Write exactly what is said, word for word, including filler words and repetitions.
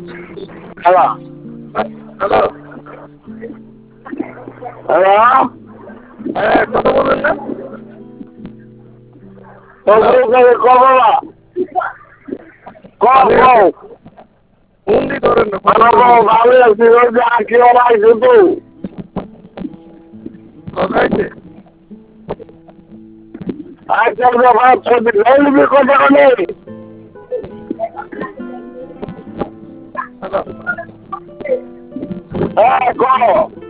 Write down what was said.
hello hello hello হ্যাঁ কথা বলবেন না কব না কম কম বন্দি করেন না ভালো আছি কি আইসো তো কথাইছে আচ্ছা নেই কথা নেই হ্যালো হ্যাঁ কম